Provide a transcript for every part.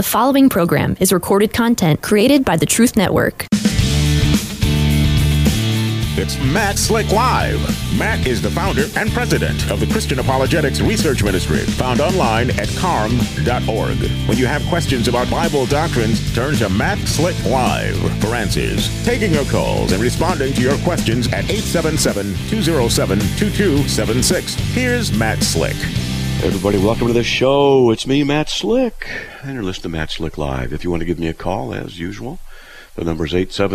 The following program is recorded content created by the Truth Network. It's Matt Slick Live. Matt is the founder and president of the Christian Apologetics Research Ministry, found online at carm.org. When you have questions about Bible doctrines, turn to Matt Slick Live for answers. Taking your calls and responding to your questions at 877-207-2276. Here's Matt Slick. Hey everybody, welcome to the show. It's me, Matt Slick, and you're listening to Matt Slick Live. If you want to give me a call, as usual, the number is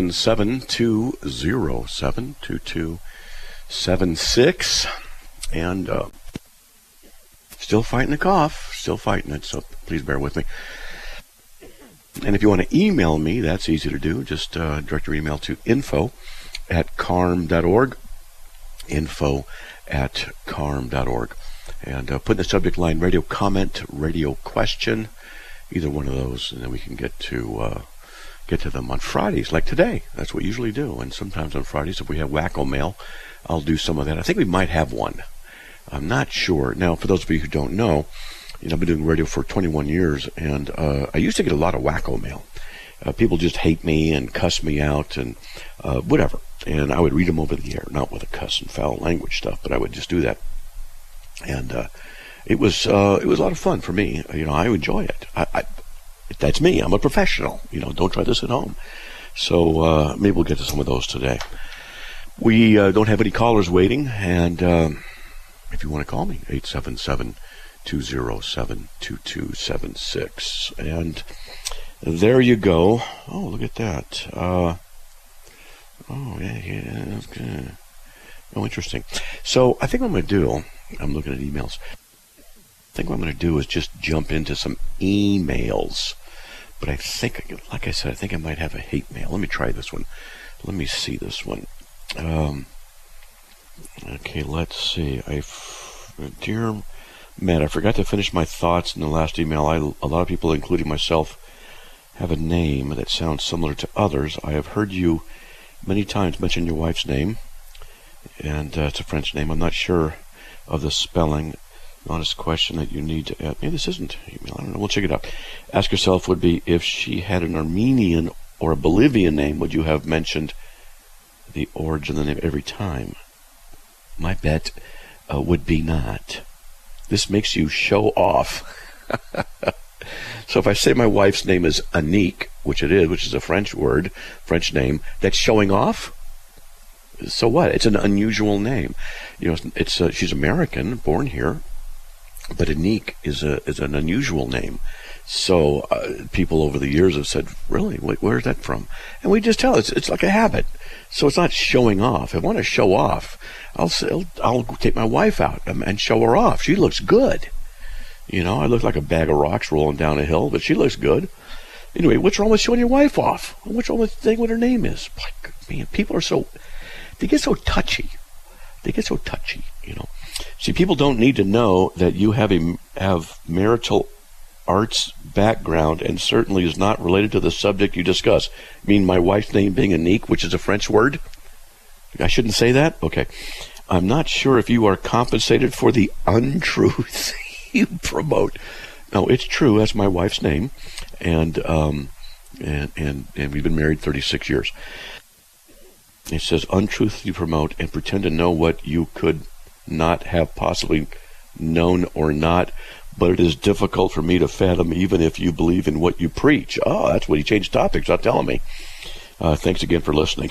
877-207-2276, and still fighting the cough, still fighting it, so please bear with me. And if you want to email me, that's easy to do. Just direct your email to info@carm.org, info@carm.org, and put in the subject line radio comment, radio question, either one of those, and then we can get to them on Fridays, like today. That's what we usually do. And sometimes on Fridays, if we have Wacko Mail, I'll do some of that. I think we might have one. I'm not sure. Now, for those of you who don't know, I've been doing radio for 21 years, and I used to get a lot of Wacko Mail. People just hate me and cuss me out and whatever. And I would read them over the air, not with a cuss and foul language stuff, but I would just do that. And it was a lot of fun for me. I enjoy it. That's me. I'm a professional. Don't try this at home. So maybe we'll get to some of those today. We don't have any callers waiting, and if you want to call me, 877-207-2276. And there you go. Oh, look at that. Yeah, that's good. Oh, interesting. So I think what I'm going to do, I'm looking at emails. I think what I'm going to do is just jump into some emails. But I think, like I said, I think I might have a hate mail. Let me try this one. Let me see this one. Okay, let's see. Dear Matt, I forgot to finish my thoughts in the last email. A lot of people, including myself, have a name that sounds similar to others. I have heard you many times mention your wife's name, and it's a French name. I'm not sure of the spelling. Honest question that you need to add. Maybe this isn't email. I don't know. We'll check it out. Ask yourself would be, if she had an Armenian or a Bolivian name, would you have mentioned the origin of the name every time? My bet would be not. This makes you show off. So if I say my wife's name is Anique, which it is, which is a French word, French name, that's showing off? So what? It's an unusual name. She's American, born here, but Anique is an unusual name. So people over the years have said, really, where's that from? And we just tell it's like a habit. So it's not showing off. If I want to show off, I'll take my wife out and show her off. She looks good. I look like a bag of rocks rolling down a hill, but she looks good. Anyway, what's wrong with showing your wife off? What's wrong with saying what her name is? Man, people are they get so touchy. See, people don't need to know that you have marital arts background, and certainly is not related to the subject you discuss. I mean, my wife's name being Anique, which is a French word? I shouldn't say that? Okay. I'm not sure if you are compensated for the untruth you promote. No, it's true. That's my wife's name, and we've been married 36 years. It says, untruth you promote and pretend to know what you could not have possibly known or not, but it is difficult for me to fathom even if you believe in what you preach. Oh, that's what he changed topics, not telling me. Thanks again for listening.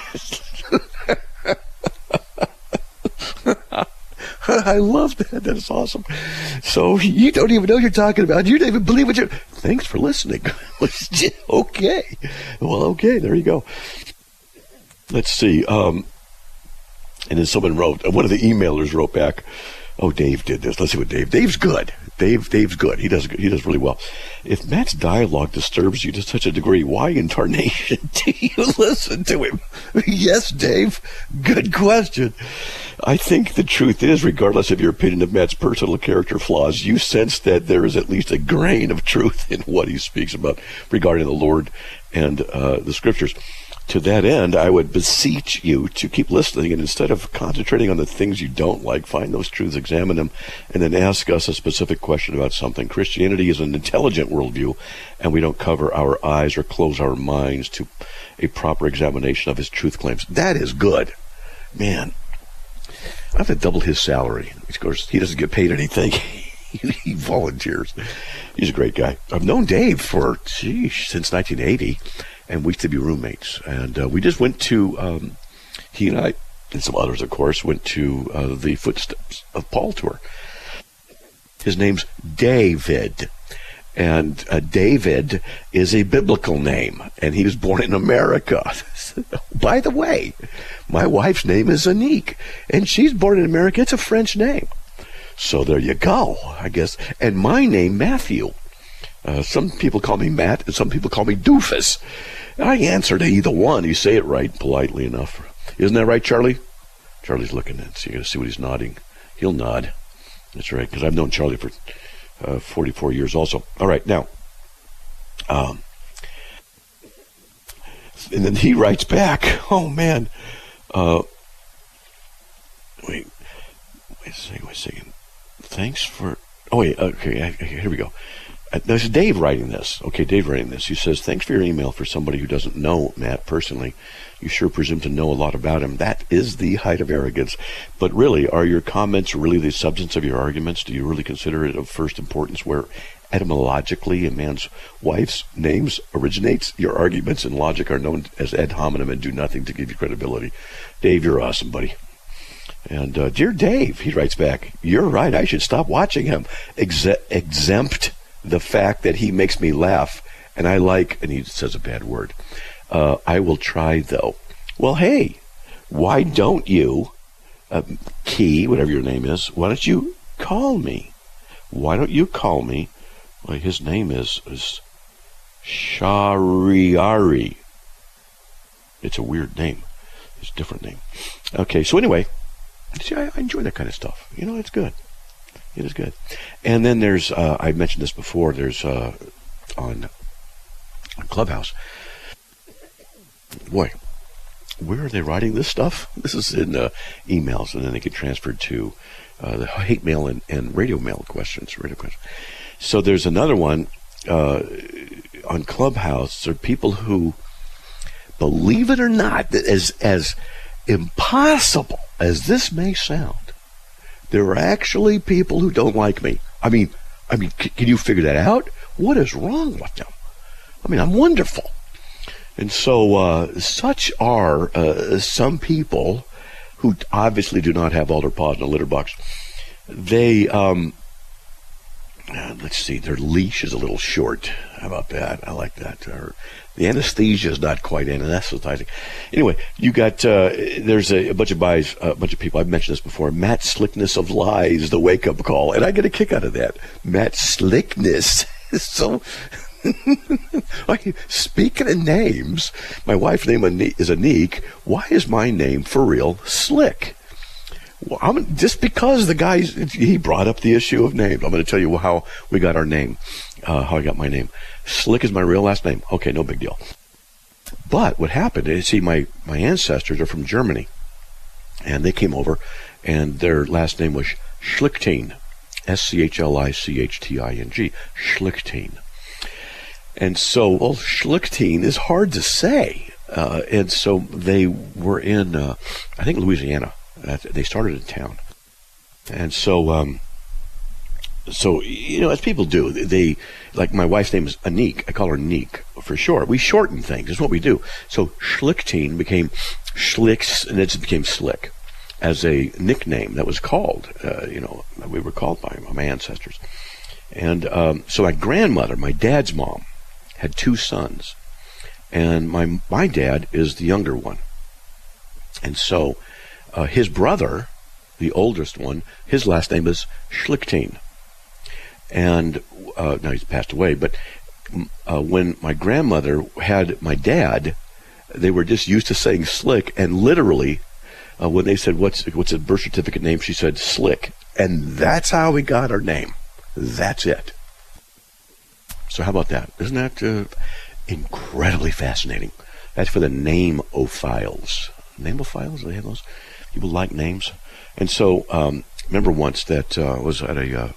I love that. That is awesome. So you don't even know what you're talking about. You don't even believe what you're... Thanks for listening. Okay. Well, okay. There you go. Let's see. And then someone wrote, one of the emailers wrote back, oh, Dave did this. Let's see what Dave's good. Dave's good. He does really well. If Matt's dialogue disturbs you to such a degree, why in tarnation do you listen to him? Yes, Dave. Good question. I think the truth is, regardless of your opinion of Matt's personal character flaws, you sense that there is at least a grain of truth in what he speaks about regarding the Lord and the scriptures. To that end, I would beseech you to keep listening, and instead of concentrating on the things you don't like, find those truths, examine them, and then ask us a specific question about something. Christianity is an intelligent worldview, and we don't cover our eyes or close our minds to a proper examination of his truth claims. That is good. Man, I have to double his salary. Of course, he doesn't get paid anything. He volunteers. He's a great guy. I've known Dave for, since 1980. And we used to be roommates. And we just went to, he and I, and some others, of course, went to the Footsteps of Paul tour. His name's David. And David is a biblical name. And he was born in America. By the way, my wife's name is Anique. And she's born in America. It's a French name. So there you go, I guess. And my name, Matthew. Some people call me Matt, and some people call me Doofus. I answer to either one. You say it right, politely enough. Isn't that right, Charlie? Charlie's looking at it, so you got to see what he's nodding. He'll nod. That's right, because I've known Charlie for 44 years also. All right, now, and then he writes back, oh, man. Wait a second. Thanks for... Oh, wait, okay, here we go. This is Dave writing this. Okay, Dave writing this. He says, thanks for your email. For somebody who doesn't know Matt personally, you sure presume to know a lot about him. That is the height of arrogance. But really, are your comments really the substance of your arguments? Do you really consider it of first importance where etymologically a man's wife's names originates? Your arguments and logic are known as ad hominem and do nothing to give you credibility. Dave, you're awesome, buddy. And dear Dave, he writes back, you're right. I should stop watching him. Exempt the fact that he makes me laugh, and I like, and he says a bad word, I will try, though. Well, hey, why don't you, Key, whatever your name is, why don't you call me? Why don't you call me? Well, his name is Shariari. It's a weird name. It's a different name. Okay, so anyway, see, I enjoy that kind of stuff. You know, it's good. It is good. And then there's, I mentioned this before, there's on Clubhouse. Boy, where are they writing this stuff? This is in emails, and then they get transferred to the hate mail and radio mail questions. So there's another one on Clubhouse. There are people who, believe it or not, as impossible as this may sound, there are actually people who don't like me. I mean, can you figure that out? What is wrong with them? I mean, I'm wonderful. And so, such are some people who obviously do not have altar paws in a litter box. They, let's see, their leash is a little short. How about that? I like that. The anesthesia is not quite anesthetizing. Anyway, you got, there's a bunch of people, I've mentioned this before, Matt Slickness of Lies, the wake-up call, and I get a kick out of that. Matt Slickness. So, speaking of names, my wife's name is Anique. Why is my name, for real, Slick? Well, just because the guy, he brought up the issue of names. I'm going to tell you how we got our name, how I got my name. Slick is my real last name. Okay, no big deal. But what happened is, see, my ancestors are from Germany, and they came over, and their last name was Schlichting, Schlichting, Schlichting. And so, well, Schlichting is hard to say, and so they were in, I think, Louisiana. They started in town, and so you know, as people do, they, like my wife's name is Anique. I call her Neek for short. We shorten things. That's what we do. So Schlichting became Schlicks, and it became Slick as a nickname that was called. You know, we were called by my ancestors, and so my grandmother, my dad's mom, had two sons, and my dad is the younger one, and so. His brother, the oldest one, his last name is Schlichting. And now he's passed away, but when my grandmother had my dad, they were just used to saying Slick, and literally, when they said, what's a birth certificate name, she said Slick. And that's how we got our name. That's it. So how about that? Isn't that incredibly fascinating? That's for the name-ophiles. Name-ophiles? Do they have those? People like names. And so, remember once that I was at a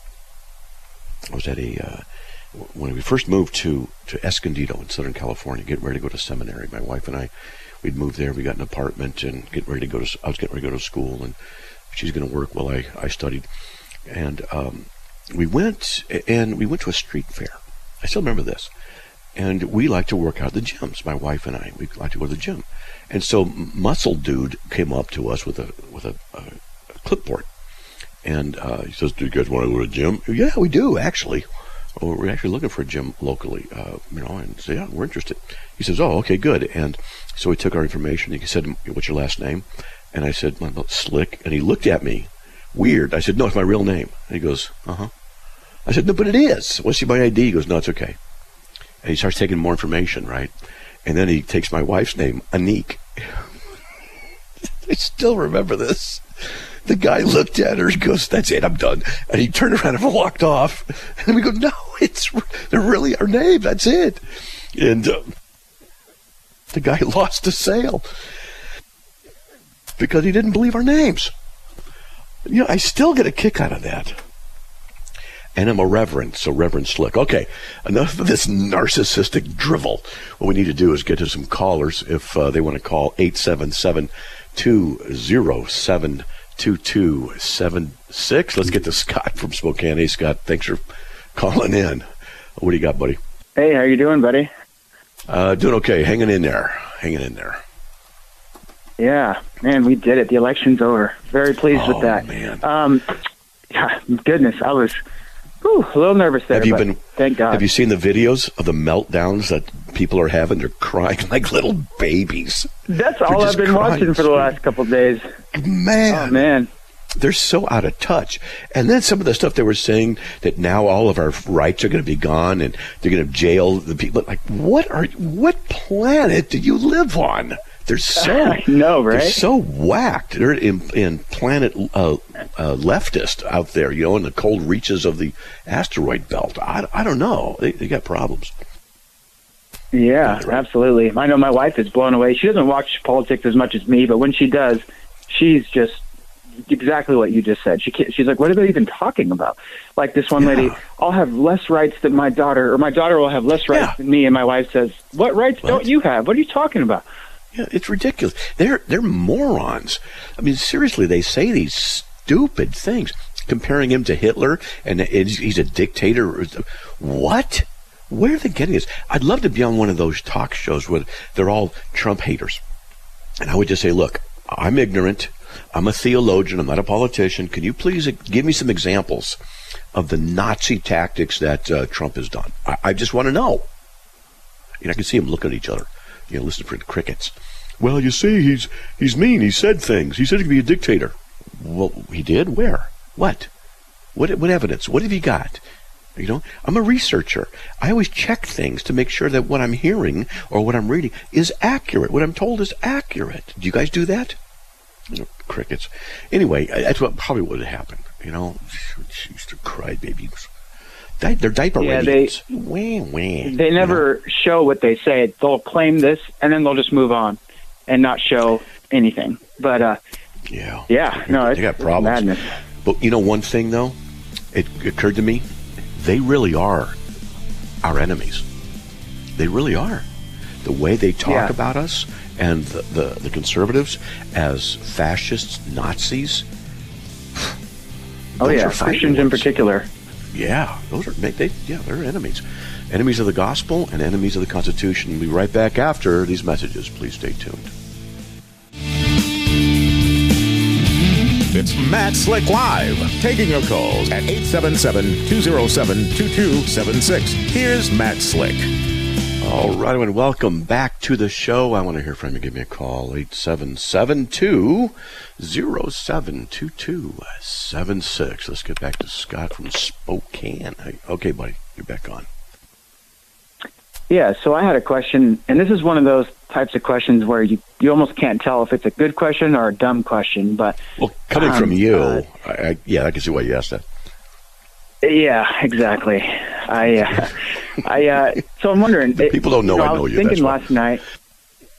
when we first moved to Escondido in Southern California, getting ready to go to seminary. My wife and I, we'd moved there. We got an apartment and I was getting ready to go to school, and she's going to work while I studied. And we went to a street fair. I still remember this. And we like to work out at the gyms. My wife and I, we like to go to the gym. And so Muscle Dude came up to us with a clipboard. And he says, "Do you guys want to go to the gym?" "Yeah, we do, actually. Well, we're actually looking for a gym locally, and so, yeah, we're interested." He says, "Oh, okay, good." And so he took our information. He said, "What's your last name?" And I said, "Slick." And he looked at me weird. I said, "No, it's my real name." And he goes, "Uh-huh." I said, "No, but it is. What's your ID?" He goes, "No, it's okay." And he starts taking more information, right? And then he takes my wife's name, Anique. I still remember this. The guy looked at her and goes, "That's it, I'm done." And he turned around and walked off. And we go, "No, they're really our name. That's it." And the guy lost the sale because he didn't believe our names. I still get a kick out of that. And I'm a reverend, so Reverend Slick. Okay, enough of this narcissistic drivel. What we need to do is get to some callers if they want to call 877-207-2276. Let's get to Scott from Spokane. Hey, Scott, thanks for calling in. What do you got, buddy? Hey, how you doing, buddy? Doing okay. Hanging in there. Yeah, man, we did it. The election's over. Very pleased with that. Man. Yeah, goodness, I was a little nervous there, thank God. Have you seen the videos of the meltdowns that people are having? They're crying like little babies. That's all I've been watching for the last couple of days. Man. Oh, man. They're so out of touch. And then some of the stuff they were saying that now all of our rights are going to be gone and they're going to jail the people. Like, what planet do you live on? They're so I know, right? They're so whacked. They're in planet leftist out there, in the cold reaches of the asteroid belt. I don't know. They got problems. Yeah, absolutely. I know my wife is blown away. She doesn't watch politics as much as me, but when she does, she's just exactly what you just said. She's like, "What are they even talking about?" Like this one lady, "I'll have less rights than my daughter, or my daughter will have less rights than me." And my wife says, "What rights don't you have? What are you talking about?" Yeah, it's ridiculous. They're morons. I mean, seriously, they say these stupid things, comparing him to Hitler, and he's a dictator. What? Where are they getting this? I'd love to be on one of those talk shows where they're all Trump haters. And I would just say, "Look, I'm ignorant. I'm a theologian. I'm not a politician. Can you please give me some examples of the Nazi tactics that Trump has done? I just want to know." I can see them looking at each other. Listen for the crickets. "Well, you see, he's mean. He said things. He said he could be a dictator." Well, he did? Where? What evidence? What have you got? I'm a researcher. I always check things to make sure that what I'm hearing or what I'm reading is accurate. What I'm told is accurate. Do you guys do that? Crickets. Anyway, that's probably what would happen. Jeez, they're crybabies. They're diaper ratings. They never show what they say. They'll claim this, and then they'll just move on and not show anything. But, they got problems. Madness. But, one thing, though, it occurred to me, they really are our enemies. They really are. The way they talk about us and the conservatives as fascists, Nazis. Christians in particular. Yeah, they're enemies. Enemies of the gospel and enemies of the Constitution. We'll be right back after these messages. Please stay tuned. It's Matt Slick Live, taking your calls at 877-207-2276. Here's Matt Slick. All right, everyone, welcome back to the show. I want to hear from you. Give me a call, 877-207-2276. Let's get back to Scott from Spokane. Okay, buddy, you're back on. Yeah, so I had a question, and this is one of those types of questions where you almost can't tell if it's a good question or a dumb question. But coming from you, I can see why you asked that. Yeah, exactly. So I'm wondering. People don't know I know was you. Thinking last night.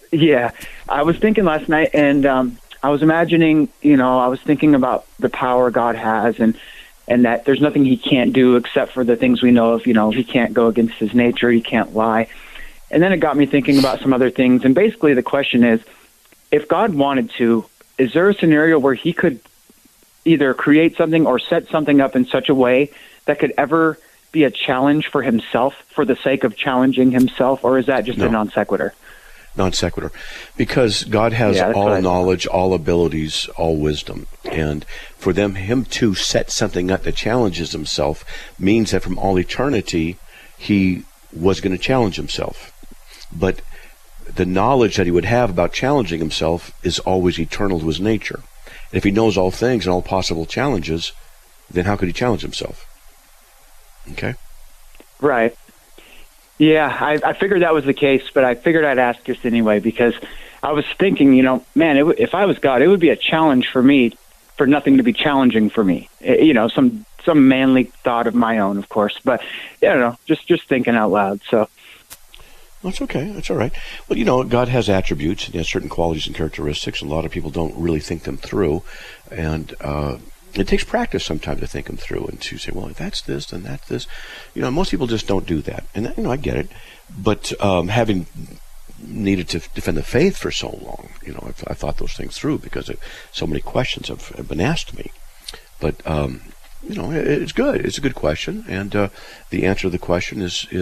Yeah, I was thinking last night, and I was imagining, I was thinking about the power God has, and that there's nothing he can't do except for the things we know of. He can't go against his nature, he can't lie. And then it got me thinking about some other things, and basically the question is, if God wanted to, is there a scenario where he could either create something or set something up in such a way that could ever be a challenge for himself for the sake of challenging himself, or is that just a non sequitur? Non sequitur, because God has all knowledge, all abilities, all wisdom, and for him to set something up that challenges himself means that from all eternity he was going to challenge himself. But the knowledge that he would have about challenging himself is always eternal to his nature. And if he knows all things and all possible challenges, then how could he challenge himself? Okay? Right. Yeah, I figured that was the case, but I figured I'd ask just anyway, because I was thinking, man, if I was God, it would be a challenge for me for nothing to be challenging for me. Some manly thought of my own, of course, but just thinking out loud. So that's okay. That's all right. Well, God has attributes and he has certain qualities and characteristics. A lot of people don't really think them through, and it takes practice sometimes to think them through and to say, well, if that's this, then that's this. Most people just don't do that. And, I get it. But having needed to defend the faith for so long, I thought those things through because so many questions have been asked me. But, it's good. It's a good question. And the answer to the question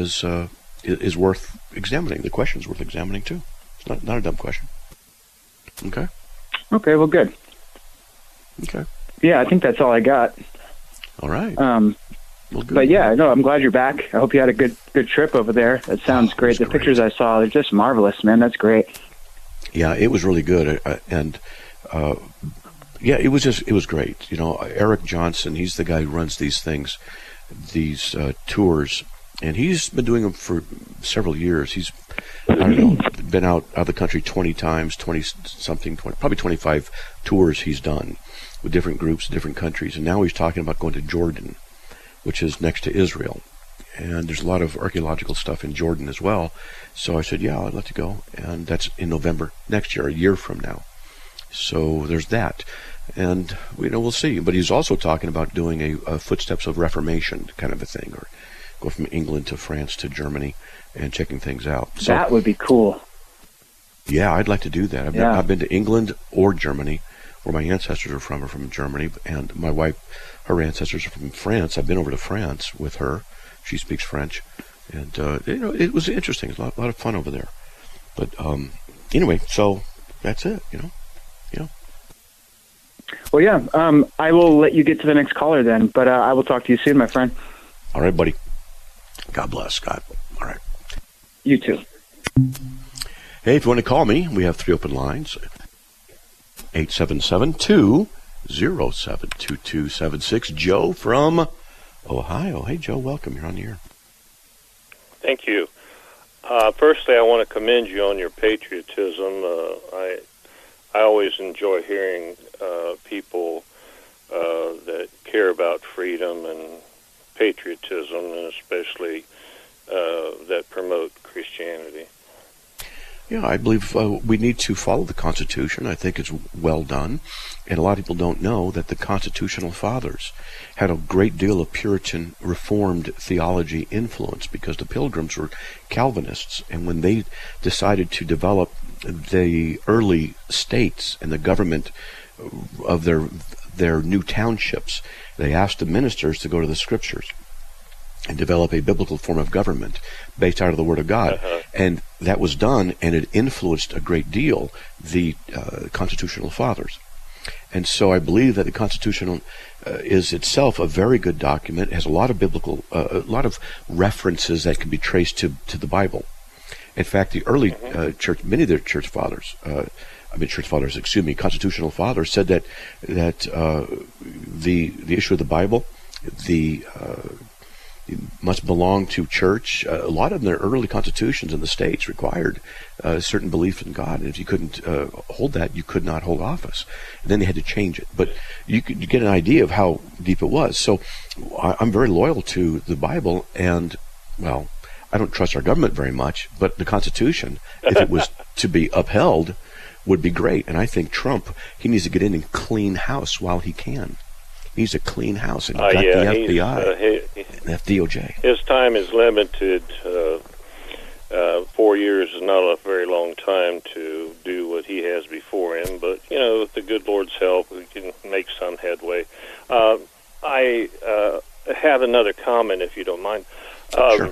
is worth examining. The question is worth examining, too. It's not a dumb question. Okay? Okay, well, good. Okay. Yeah, I think that's all I got. All right. Well, good. But yeah, no, I'm glad you're back. I hope you had a good trip over there. That sounds great. The pictures I saw, they're just marvelous, man. That's great. Yeah, it was really good, it was great. Eric Johnson, he's the guy who runs these things, these tours, and he's been doing them for several years. He's, been out of the country 20 times, probably 25 tours he's done with different groups, different countries. And now he's talking about going to Jordan, which is next to Israel. And there's a lot of archaeological stuff in Jordan as well. So I said, yeah, I'd love to go. And that's in November next year, a year from now. So there's that. And, we'll see. But he's also talking about doing a Footsteps of Reformation kind of a thing, or go from England to France to Germany and checking things out. So, that would be cool. Yeah, I'd like to do that. I've been to England or Germany, where my ancestors are from Germany, and my wife, her ancestors are from France. I've been over to France with her. She speaks French, and it was interesting. It was a lot of fun over there. But anyway, so that's it. Well, yeah. I will let you get to the next caller then, but I will talk to you soon, my friend. All right, buddy. God bless, Scott. All right. You too. Hey, if you want to call me, we have 3 open lines. 877-207-2276. Joe from Ohio. Hey, Joe, welcome. You're on the air. Thank you. Firstly, I want to commend you on your patriotism. I always enjoy hearing people that care about freedom and patriotism, and especially that promote Christianity. Yeah, I believe we need to follow the Constitution. I think it's well done. And a lot of people don't know that the Constitutional Fathers had a great deal of Puritan Reformed theology influence, because the Pilgrims were Calvinists. And when they decided to develop the early states and the government of their new townships, they asked the ministers to go to the Scriptures and develop a biblical form of government based out of the Word of God. And that was done, and it influenced a great deal the Constitutional Fathers. And so I believe that the Constitution is itself a very good document. It has a lot of biblical, a lot of references that can be traced to the Bible. In fact, the early church, many of their Constitutional Fathers said that the issue of the Bible, must belong to church. A lot of their early constitutions in the states required a certain belief in God, and if you couldn't hold that, you could not hold office. And then they had to change it. But you get an idea of how deep it was. So I'm very loyal to the Bible, and, well, I don't trust our government very much, but the Constitution, if it was to be upheld, would be great. And I think Trump, he needs to get in and clean house while he can. He needs to clean house and got the FBI, and the DOJ. His time is limited. 4 years is not a very long time to do what he has before him, but, with the good Lord's help, we can make some headway. I have another comment, if you don't mind. Sure.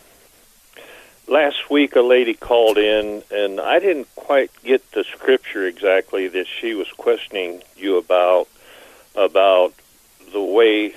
Last week, a lady called in, and I didn't quite get the scripture exactly that she was questioning you about the way.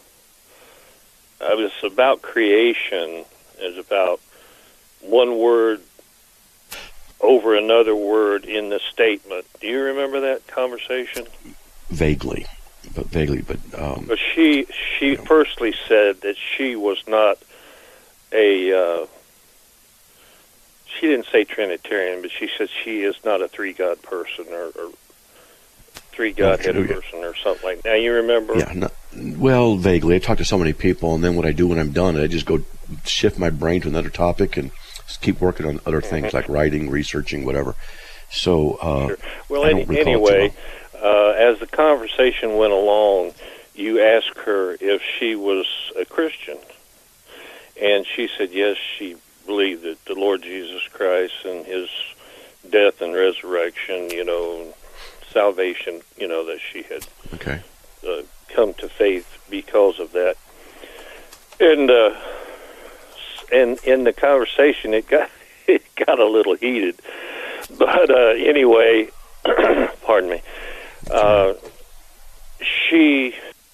It was about creation. It was about one word over another word in the statement. Do you remember that conversation? Vaguely. But she firstly said that she was not a. She didn't say Trinitarian, but she said she is not a three-God person or three-God-headed person or something like that. Now, you remember? Yeah, well, vaguely. I talk to so many people, and then what I do when I'm done, I just go shift my brain to another topic and just keep working on other things like writing, researching, whatever. So, sure. Well, anyway, as the conversation went along, you asked her if she was a Christian, and she said yes, she believed that the Lord Jesus Christ and His death and resurrection, salvation, that she had come to faith because of that. And in the conversation, it got a little heated. But anyway, pardon me. She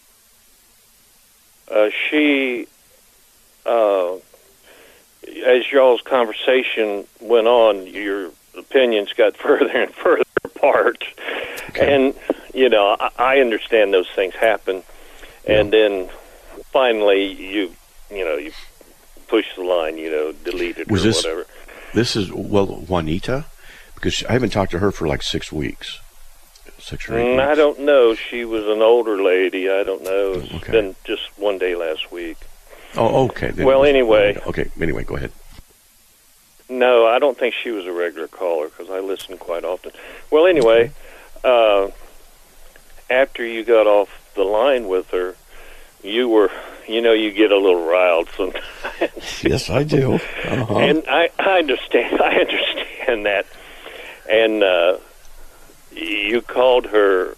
as y'all's conversation went on, your opinions got further and further apart. Okay. And, I understand those things happen. Yeah. And then finally you push the line, delete it or whatever. This is, Juanita? Because I haven't talked to her for like 6 weeks. 6 or 8 weeks. I don't know. She was an older lady. I don't know. It's been just one day last week. Oh, okay. Anyway. Okay, anyway, go ahead. No, I don't think she was a regular caller because I listen quite often. Well, anyway, after you got off the line with her, you were, you get a little riled sometimes. Yes, I do. Uh-huh. And I understand that. And you called her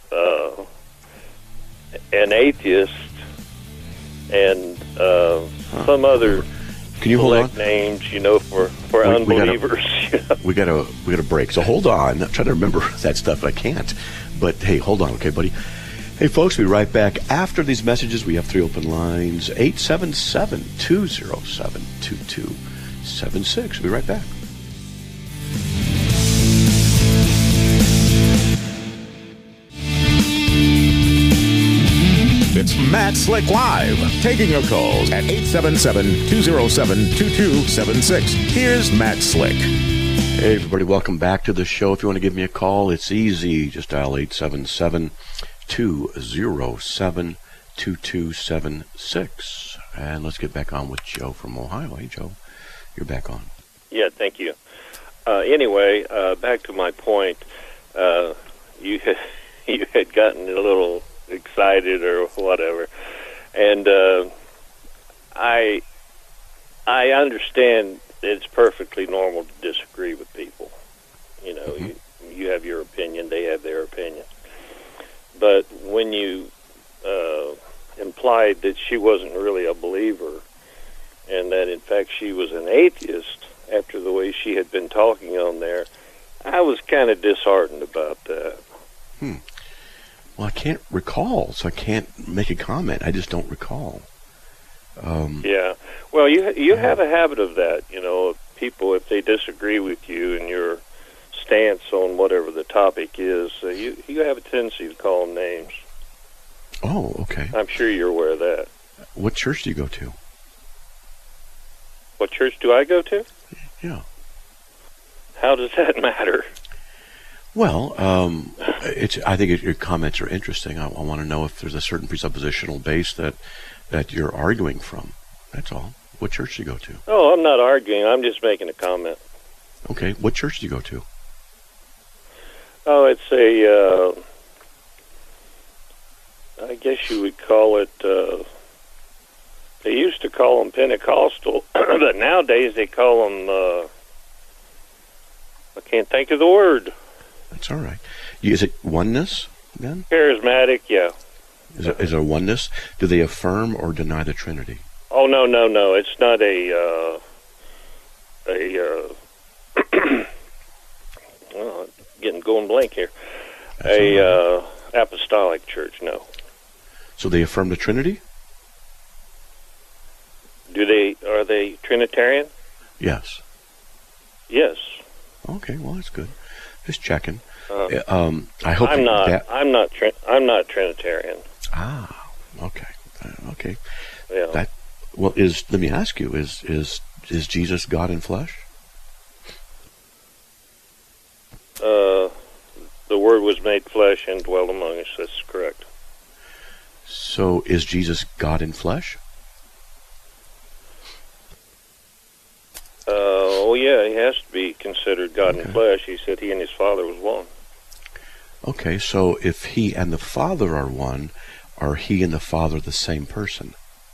an atheist and some other Can you hold on? names, for unbelievers. We gotta break. So hold on. I'm trying to remember that stuff, but I can't. But hey, hold on, okay, buddy? Hey, folks, we'll be right back. After these messages, we have 3 open lines, 877-207-2276. We'll be right back. It's Matt Slick Live, taking your calls at 877-207-2276. Here's Matt Slick. Hey, everybody, welcome back to the show. If you want to give me a call, it's easy. Just dial 877-207-2276. And let's get back on with Joe from Ohio. Hey, Joe, you're back on. Yeah, thank you. Anyway, back to my point. You had gotten a little excited or whatever, and I understand it's perfectly normal to disagree with people. You have your opinion, they have their opinion. But when you implied that she wasn't really a believer, and that in fact she was an atheist after the way she had been talking on there, I was kind of disheartened about that. Well, I can't recall, so I can't make a comment. I just don't recall. Yeah. Well, you have a habit of that. People, if they disagree with you and your stance on whatever the topic is, you have a tendency to call them names. Oh, okay. I'm sure you're aware of that. What church do you go to? What church do I go to? Yeah. How does that matter? Well, I think your comments are interesting. I want to know if there's a certain presuppositional base that you're arguing from. That's all. What church do you go to? Oh, I'm not arguing. I'm just making a comment. Okay. What church do you go to? Oh, it's I guess you would call it, they used to call them Pentecostal, but nowadays they call them, I can't think of the word. That's all right. Is it oneness, then? Charismatic, yeah. Is it oneness? Do they affirm or deny the Trinity? Oh, no. It's not well, going blank here. Right. Apostolic church, no. So they affirm the Trinity? Are they Trinitarian? Yes. Yes. Okay, well, that's good. Just checking. I hope I'm not Trinitarian. Ah, okay. Okay. Yeah. Let me ask you, is Jesus God in flesh? The Word was made flesh and dwelt among us. That's correct. So is Jesus God in flesh? Oh, yeah, he has to be considered God in flesh. He said he and his Father was one. Okay, so if he and the Father are one, are he and the Father the same person?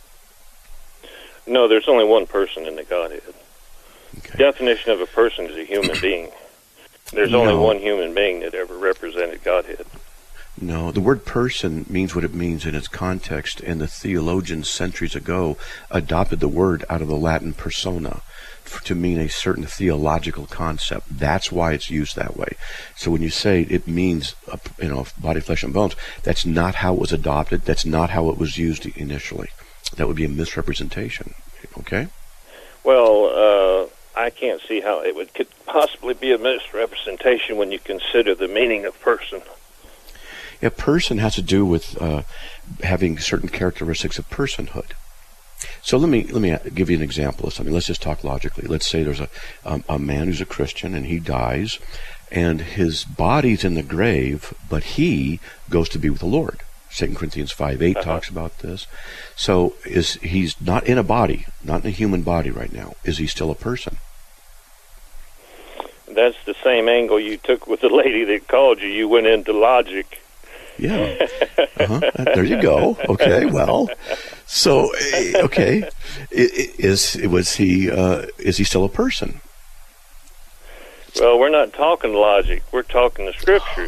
No, there's only one person in the Godhead. Okay. Definition of a person is a human being. There's only one human being that ever represented Godhead. No, the word person means what it means in its context, and the theologians centuries ago adopted the word out of the Latin persona to mean a certain theological concept. That's why it's used that way. So when you say it means, body, flesh, and bones, that's not how it was adopted. That's not how it was used initially. That would be a misrepresentation. Okay? Well, I can't see how it could possibly be a misrepresentation when you consider the meaning of person. Yeah, person has to do with having certain characteristics of personhood. So let me give you an example of something. Let's just talk logically. Let's say there's a man who's a Christian and he dies, and his body's in the grave, but he goes to be with the Lord. 2 Corinthians 5:8 talks about this. So he's not in a body, not in a human body right now. Is he still a person? That's the same angle you took with the lady that called you. You went into logic. Yeah. There you go. Okay. Well, so okay, is he still a person? Well, we're not talking logic. We're talking the scriptures.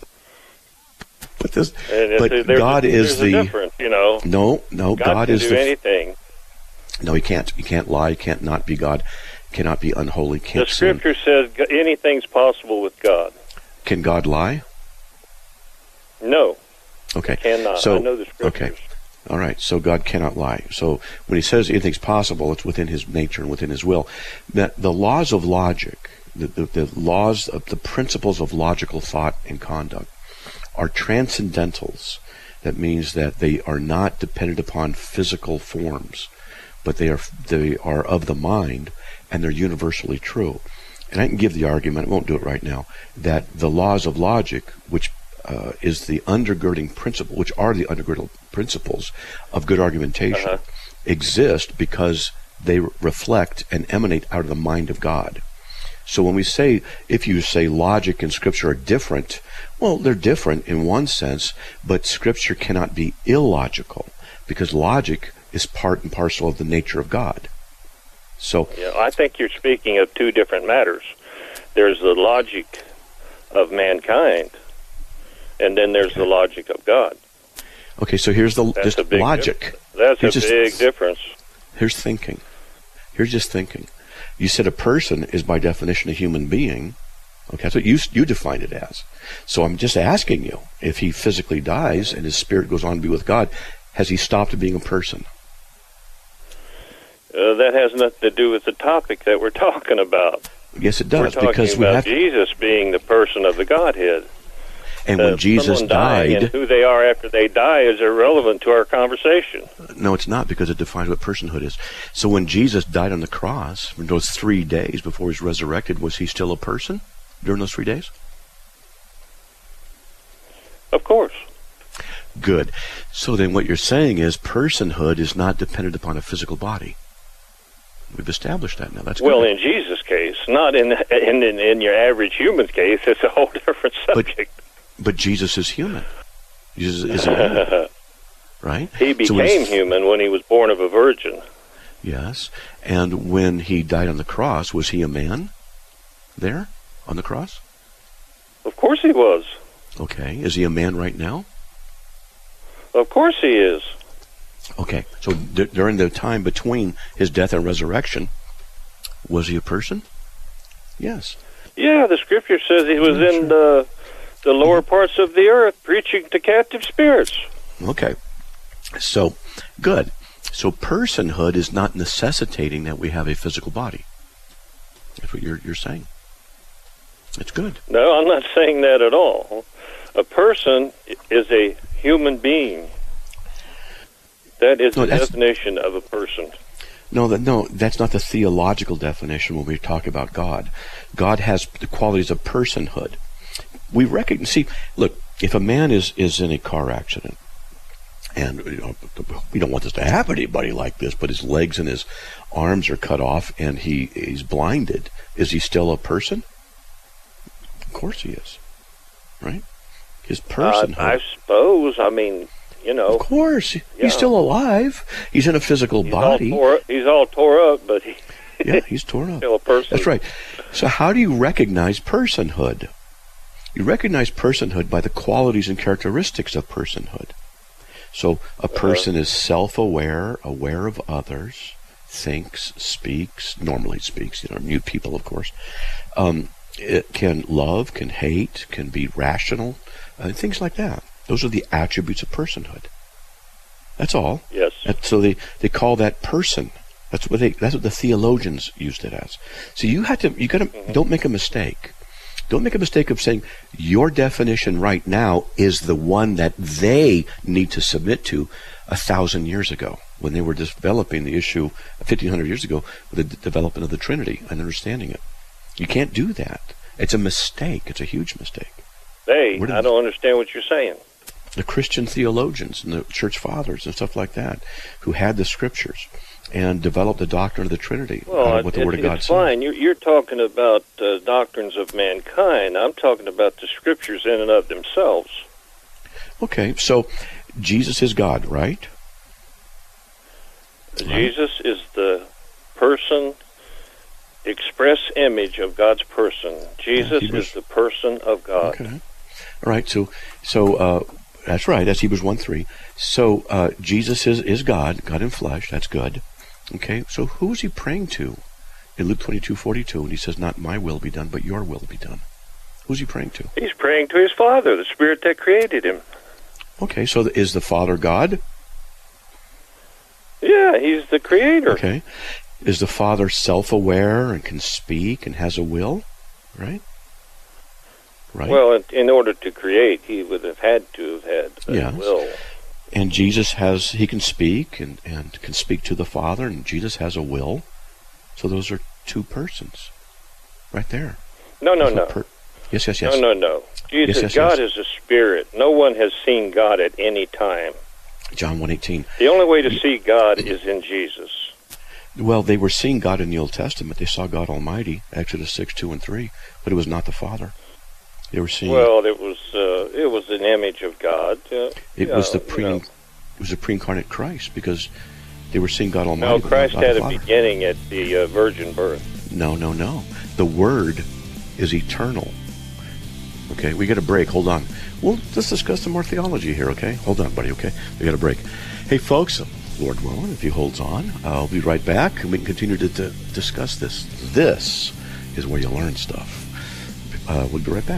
But God is the difference, No, God is the anything. No, he can't. He can't lie. He can't not be God. Cannot be unholy. Can't the scripture says anything's possible with God. Can God lie? No. Okay. Cannot. So, I know the scriptures. Okay. All right. So God cannot lie. So when he says anything's possible, it's within his nature and within his will. The laws of logic, the laws of the principles of logical thought and conduct are transcendentals. That means that they are not dependent upon physical forms, but they are of the mind, and they're universally true. And I can give the argument, I won't do it right now, that the laws of logic, which is the undergirding principle, which are the undergirding principles of good argumentation, exist because they reflect and emanate out of the mind of God. So when if you say logic and Scripture are different, well, they're different in one sense, but Scripture cannot be illogical, because logic is part and parcel of the nature of God. So, yeah, I think you're speaking of two different matters. There's the logic of mankind, and then there's the logic of God. Okay, so here's just logic. That's a big difference. Here's thinking. Here's just thinking. You said a person is by definition a human being. Okay, that's what you defined it as. So I'm just asking you, if he physically dies and his spirit goes on to be with God, has he stopped being a person? That has nothing to do with the topic that we're talking about. Yes, it does. We're talking because about Jesus being the person of the Godhead. And when Jesus died, and who they are after they die is irrelevant to our conversation. No, it's not, because it defines what personhood is. So when Jesus died on the cross, for those 3 days before he was resurrected, was he still a person during those 3 days? Of course. Good. So then what you're saying is personhood is not dependent upon a physical body. We've established that now. That's well, good. In Jesus' case, not in your average human's case. It's a whole different subject. But Jesus is human. Jesus is a man, right? He became human when he was born of a virgin. Yes, and when he died on the cross, was he a man there on the cross? Of course he was. Okay, is he a man right now? Of course he is. Okay, so during the time between his death and resurrection, was he a person? Yes. Yeah, the scripture says he was in the lower parts of the earth preaching to captive spirits. Okay, so good. So personhood is not necessitating that we have a physical body. That's what you're saying. It's good. No, I'm not saying that at all. A person is a human being. That is the definition of a person. No, that's not the theological definition when we talk about God. God has the qualities of personhood. We recognize. See, look, if a man is in a car accident, and we don't want this to happen to anybody like this, but his legs and his arms are cut off and he's blinded, is he still a person? Of course he is, right? His personhood. I suppose. I mean, Of course, he's still alive. He's in a physical body. He's all tore up, but he's torn up. Still a person. That's right. So how do you recognize personhood? You recognize personhood by the qualities and characteristics of personhood. So a person is self-aware, aware of others, thinks, speaks, normally speaks, mute people, of course. It can love, can hate, can be rational, things like that. Those are the attributes of personhood. That's all. Yes. So they call that person. That's what the theologians used it as. So don't make a mistake. Don't make a mistake of saying your definition right now is the one that they need to submit to 1,000 years ago when they were developing the issue 1,500 years ago with the development of the Trinity and understanding it. You can't do that. It's a mistake. It's a huge mistake. I don't understand what you're saying. The Christian theologians and the church fathers and stuff like that who had the scriptures and developed the doctrine of the Trinity. What the Word of God says. It's fine. You're talking about doctrines of mankind. I'm talking about the scriptures in and of themselves. Okay, so Jesus is God, right? Jesus is the person, express image of God's person. Jesus is the person of God. Okay. All right, so that's right. That's Hebrews 1:3. So Jesus is God, God in flesh. That's good. Okay, so who is he praying to in Luke 22:42 when he says, "Not my will be done, but your will be done"? Who's he praying to? He's praying to his Father, the Spirit that created him. Okay, so is the Father God? Yeah, he's the Creator. Okay. Is the Father self-aware and can speak and has a will? Right? Right. Well, in order to create, he would have had to have had a will. And Jesus he can speak and can speak to the Father, and Jesus has a will. So those are two persons right there. No. Yes. No. Jesus, God is a spirit. No one has seen God at any time. John 1:18. The only way to see God is in Jesus. Well, they were seeing God in the Old Testament. They saw God Almighty, Exodus 6:2 and 3, but it was not the Father. They were seeing. Well, it was an image of God. It was the pre-incarnate Christ, because they were seeing God Almighty. No, Christ had a beginning at the virgin birth. No. The Word is eternal. Okay, we got a break. Hold on. Let's discuss some more theology here, okay? Hold on, buddy, okay? We got a break. Hey, folks, Lord willing, if he holds on, I'll be right back, and we can continue to discuss this. This is where you learn stuff. We'll be right back.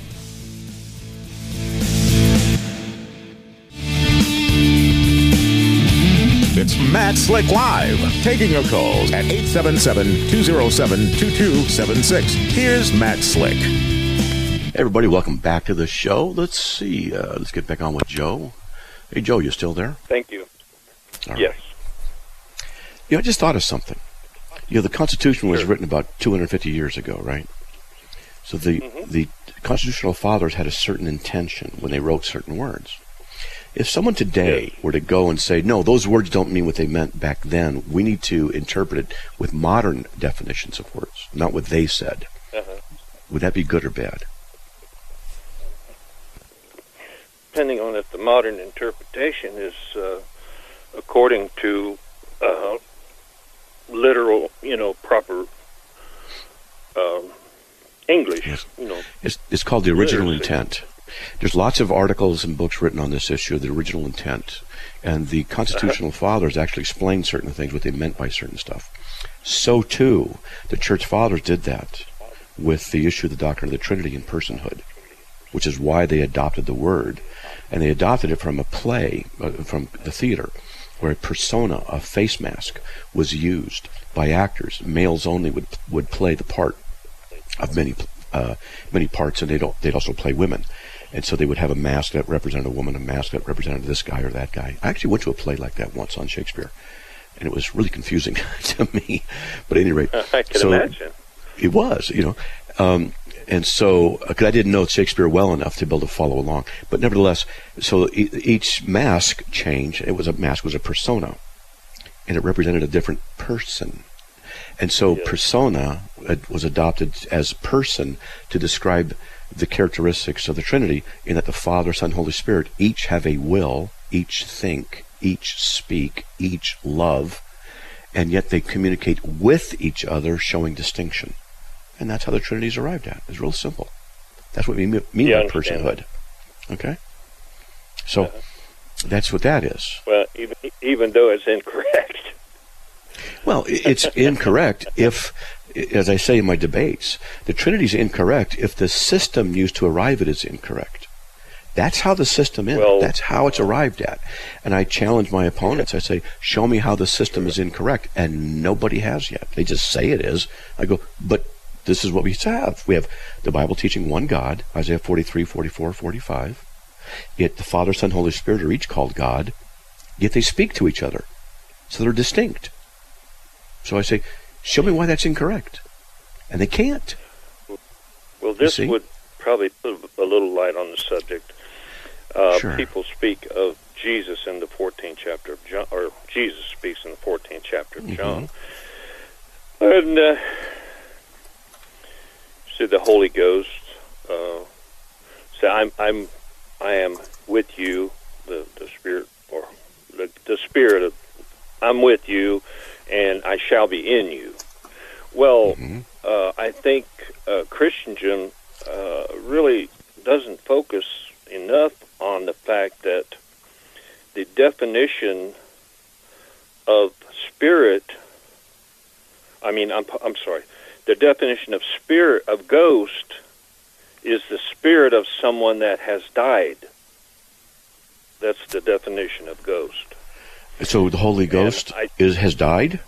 It's Matt Slick Live, taking your calls at 877-207-2276. Here's Matt Slick. Hey everybody, welcome back to the show. Let's see. Let's get back on with Joe. Hey, Joe, you still there? Thank you. Yes. I just thought of something. The Constitution was written about 250 years ago, right? So the constitutional fathers had a certain intention when they wrote certain words. If someone today were to go and say, no, those words don't mean what they meant back then, we need to interpret it with modern definitions of words, not what they said. Would that be good or bad? Depending on if the modern interpretation is according to literal, proper English. Yes. It's called the original literacy. intent. There's lots of articles and books written on this issue, the original intent. And the constitutional fathers actually explained certain things, what they meant by certain stuff. So, too, the church fathers did that with the issue of the doctrine of the Trinity and personhood, which is why they adopted the word. And they adopted it from a play, from the theater, where a persona, a face mask, was used by actors. Males only would play the part of many parts, and they'd also play women. And so they would have a mask that represented a woman, a mask that represented this guy or that guy. I actually went to a play like that once on Shakespeare, and it was really confusing to me. But at any rate, I can imagine. It was, and so, because I didn't know Shakespeare well enough to be able to follow along. But nevertheless, so each mask change, mask was a persona, and it represented a different person. And so persona was adopted as person to describe the characteristics of the Trinity, in that the Father, Son, Holy Spirit each have a will, each think, each speak, each love, and yet they communicate with each other, showing distinction. And that's how the Trinity is arrived at. It's real simple. That's what we mean by personhood. Okay? So that's what that is. Well, even though it's incorrect. Well, it's incorrect if, as I say in my debates, the Trinity is incorrect if the system used to arrive at it is incorrect. That's how the system is. Well, that's how it's arrived at. And I challenge my opponents. I say, show me how the system is incorrect. And nobody has yet. They just say it is. I go, but this is what we have. We have the Bible teaching one God, Isaiah 43, 44, 45. Yet the Father, Son, Holy Spirit are each called God. Yet they speak to each other. So they're distinct. So I say, show me why that's incorrect. And they can't. Well, this would probably put a little light on the subject. Sure. People speak of Jesus in the 14th chapter of John, or Jesus speaks in the 14th chapter of John. And said the Holy Ghost said, I am with you, the Spirit, or the Spirit of, I'm with you, and I shall be in you. Well, I think Christendom really doesn't focus enough on the fact that the definition of spirit, I'm sorry, the definition of spirit, of ghost, is the spirit of someone that has died. That's the definition of ghost. So the Holy Ghost has died?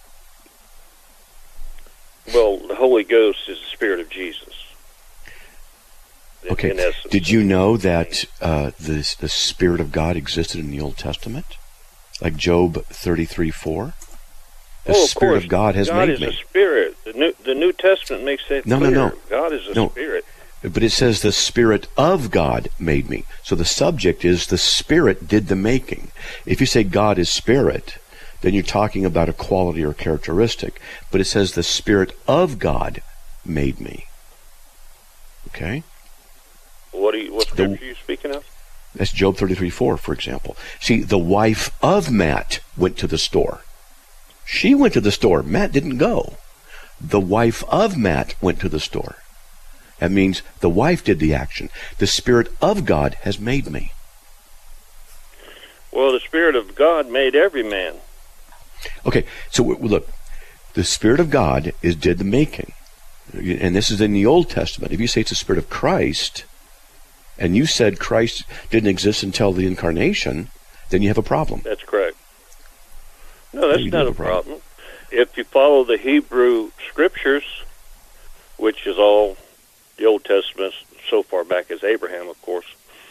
Well, the Holy Ghost is the Spirit of Jesus. Okay. In essence. Did you know that the Spirit of God existed in the Old Testament? Like Job 33:4? The Spirit of God has made me. God is a spirit. The New Testament makes that clear. No. God is a spirit. But it says the Spirit of God made me. So the subject is the Spirit did the making. If you say God is Spirit, then you're talking about a quality or characteristic. But it says the Spirit of God made me. Okay? What scripture are you speaking of? That's Job 33:4, for example. See, the wife of Matt went to the store. She went to the store. Matt didn't go. The wife of Matt went to the store. That means the wife did the action. The Spirit of God has made me. Well, the Spirit of God made every man. Okay, so look, the Spirit of God did the making. And this is in the Old Testament. If you say it's the Spirit of Christ, and you said Christ didn't exist until the incarnation, then you have a problem. That's correct. No, that's not a problem. If you follow the Hebrew Scriptures, which is all the Old Testament so far back as Abraham, of course,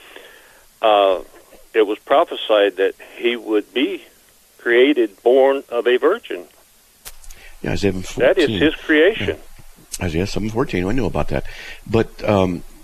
it was prophesied that he would be created, born of a virgin. Yeah, Isaiah 14. That is his creation. Yeah. Isaiah 7:14, I knew about that. But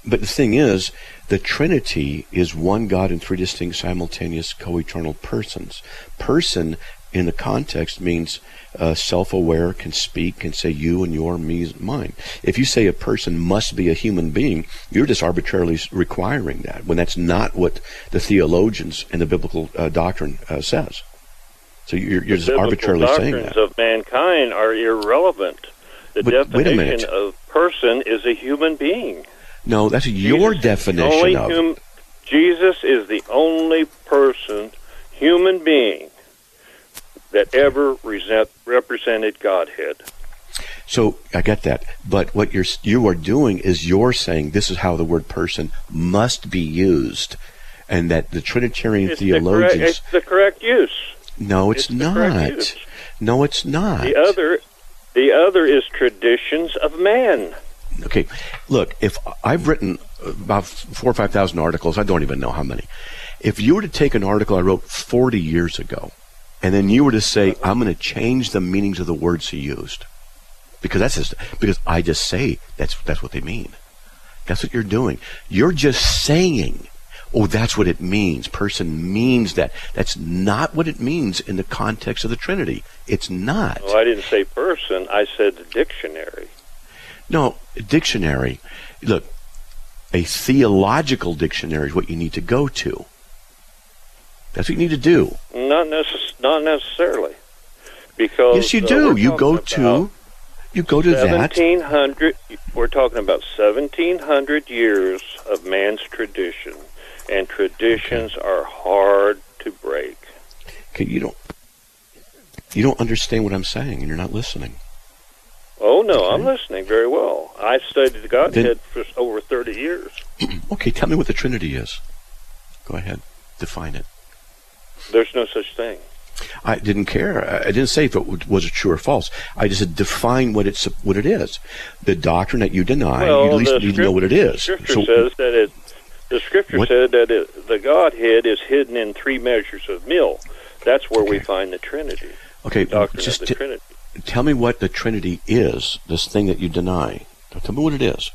But the thing is, the Trinity is one God in three distinct, simultaneous, co-eternal persons. Person, in the context, means self-aware, can speak, can say you and your, me, mine. If you say a person must be a human being, you're just arbitrarily requiring that, when that's not what the theologians and the biblical doctrine says. So you're just arbitrarily saying that. The doctrines of mankind are irrelevant. The definition of person is a human being. No, that's your definition of... Jesus is the only person, human being, that ever represented Godhead. So I get that, but what you are doing is you're saying this is how the word person must be used, and that the Trinitarian theologians... It's the correct use. No, it's not. No, it's not. The other is traditions of man. Okay, look, if I've written about 4,000 or 5,000 articles, I don't even know how many. If you were to take an article I wrote 40 years ago, and then you were to say, I'm going to change the meanings of the words he used, because I just say that's what they mean. That's what you're doing. You're just saying, oh, that's what it means. Person means that. That's not what it means in the context of the Trinity. It's not. Well, I didn't say person. I said the dictionary. No, dictionary. Look, a theological dictionary is what you need to go to. That's what you need to do. Not necessarily. Because yes, you do. You go to that. 1700. We're talking about 1,700 years of man's tradition, and traditions are hard to break. Okay, you don't understand what I'm saying, and you're not listening. Oh, no, okay. I'm listening very well. I studied the Godhead for over 30 years. Okay, tell me what the Trinity is. Go ahead. Define it. There's no such thing. I didn't care. I didn't say if it was true or false. I just said define what it is. The doctrine that you deny, you at least need to know what it is. The Scripture said that the Godhead is hidden in three measures of meal. That's where we find the Trinity. Okay, the doctrine of the Trinity. Tell me what the Trinity is, this thing that you deny. Tell me what it is.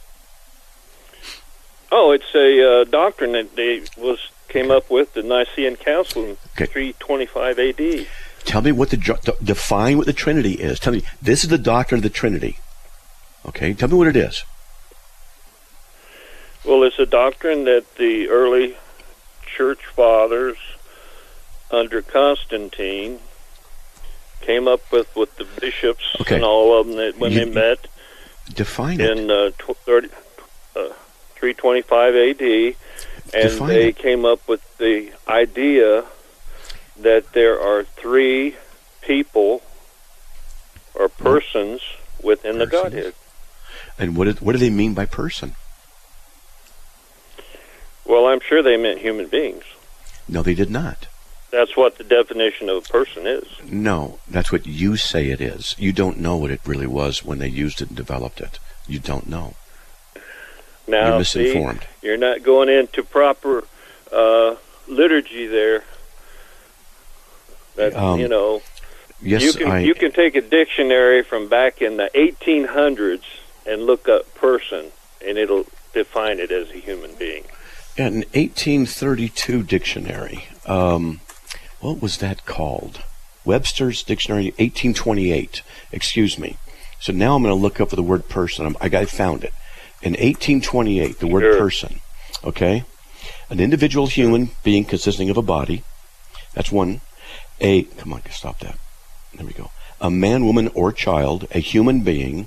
Oh, it's a doctrine that came up with the Nicene Council in 325 A.D. Tell me define what the Trinity is. Tell me, this is the doctrine of the Trinity. Okay, tell me what it is. Well, it's a doctrine that the early church fathers under Constantine came up with the bishops and all of them they met. Define in 325 A.D. And they came up with the idea that there are three people or persons within the Godhead. And what do they mean by person? Well, I'm sure they meant human beings. No, they did not. That's what the definition of a person is. No, that's what you say it is. You don't know what it really was when they used it and developed it. You don't know. Now, you're misinformed. See, you're not going into proper liturgy there. That Yes, you can take a dictionary from back in the 1800s and look up person, and it'll define it as a human being. Yeah, an 1832 dictionary. What was that called? Webster's Dictionary, 1828. Excuse me. So now I'm going to look up for the word person. I found it. In 1828, the word person. Okay? An individual human being consisting of a body. That's one. Come on, stop that. There we go. A man, woman, or child. A human being.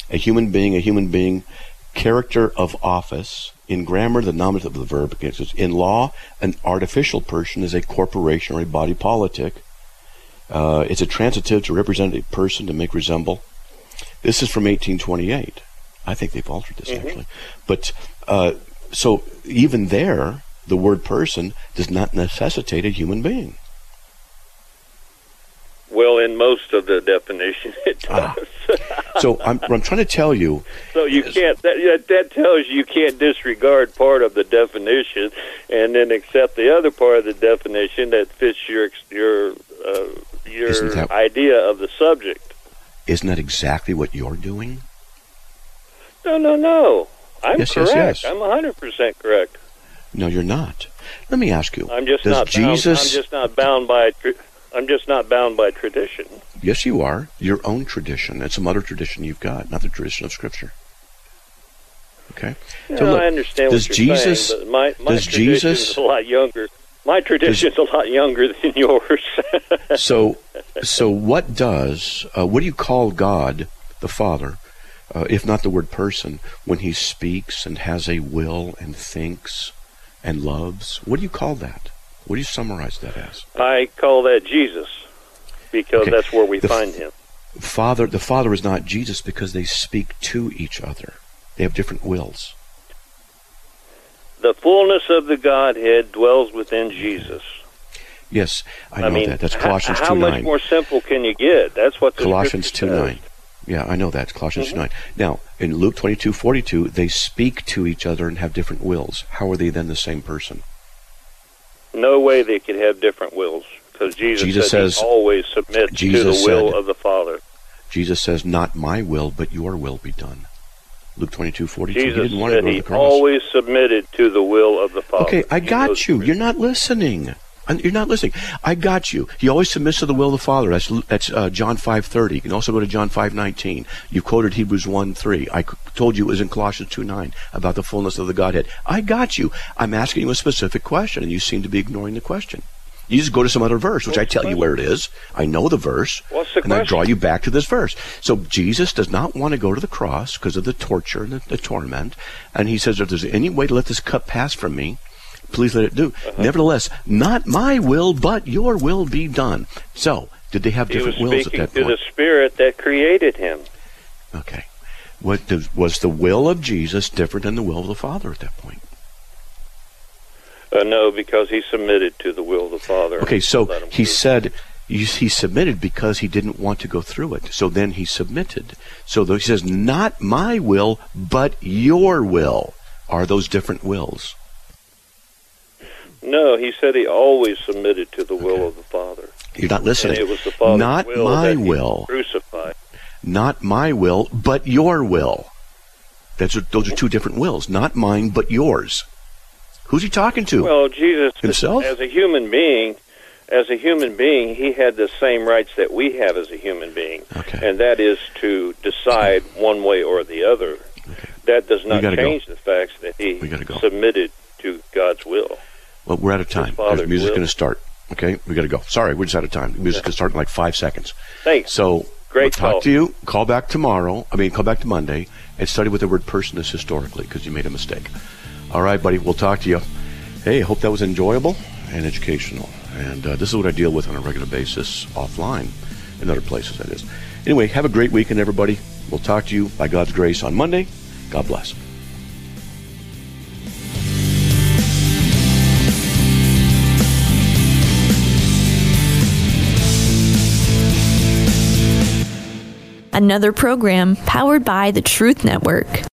Character of office. In grammar, the nominative of the verb. In law, an artificial person is a corporation or a body politic. It's a transitive to represent a person to make resemble. This is from 1828. I think they've altered this, actually. But, so even there, the word person does not necessitate a human being. Well, in most of the definition, it does. So I'm trying to tell you. So you can't. That tells you can't disregard part of the definition and then accept the other part of the definition that fits your idea of the subject. Isn't that exactly what you're doing? No. I'm yes, correct. yes, yes. I'm 100% correct. No, you're not. Let me ask you. I'm just not bound by tradition. Yes, you are. Your own tradition and some other tradition you've got, not the tradition of Scripture. Okay. So look, I understand what you're saying, but my tradition's a lot younger. My tradition's a lot younger than yours. So what do you call God, the Father, if not the word person, when he speaks and has a will and thinks and loves? What do you call that? What do you summarize that as? I call that Jesus, because that's where we find him. The Father is not Jesus because they speak to each other. They have different wills. The fullness of the Godhead dwells within Jesus. Yes, I know that. That's Colossians 2:9. How much more simple can you get? That's what the Colossians 2:9. Scripture says. Yeah, I know that. It's Colossians 2:9. Now, in Luke 22:42, they speak to each other and have different wills. How are they then the same person? No way they could have different wills, because Jesus says he always submits to the will of the Father. Jesus says, "Not my will, but your will be done." Luke 22:42. Jesus he didn't want to go to the cross. Always submitted to the will of the Father. Okay, I got you. You're not listening. You're not listening. I got you. He always submits to the will of the Father. That's John 5:30. You can also go to John 5:19. You quoted Hebrews 1:3. I told you it was in Colossians 2:9 about the fullness of the Godhead. I got you. I'm asking you a specific question, and you seem to be ignoring the question. You just go to some other verse, which I tell you where it is. I know the verse, and I draw you back to this verse. So Jesus does not want to go to the cross because of the torture and the torment, and he says, if there's any way to let this cup pass from me, please let it do. Nevertheless, not my will, but your will be done. So, did they have different wills at that point? He was speaking to the Spirit that created him. Okay. Was the will of Jesus different than the will of the Father at that point? No, because he submitted to the will of the Father. Okay, so he said he submitted because he didn't want to go through it. So then he submitted. So he says, not my will, but your will. Are those different wills? No, he said he always submitted to the will of the Father. You're not listening. And it was the Father's not will my that will. he crucified. Not my will, but your will. Those are two different wills. Not mine, but yours. Who's he talking to? Well, Jesus himself. As a human being, he had the same rights that we have as a human being, and that is to decide one way or the other. Okay. That does not change the fact that he submitted to God's will. Well, we're out of time. There's music going to start. Okay, we got to go. Sorry, we're just out of time. The music's going to start in like 5 seconds. Thanks. So great we'll talk to you. Call back tomorrow. Call back to Monday and study what the word person is historically, because you made a mistake. All right, buddy. We'll talk to you. Hey, I hope that was enjoyable and educational. And this is what I deal with on a regular basis offline, in other places, that is. Anyway, have a great weekend, everybody. We'll talk to you by God's grace on Monday. God bless. Another program powered by the Truth Network.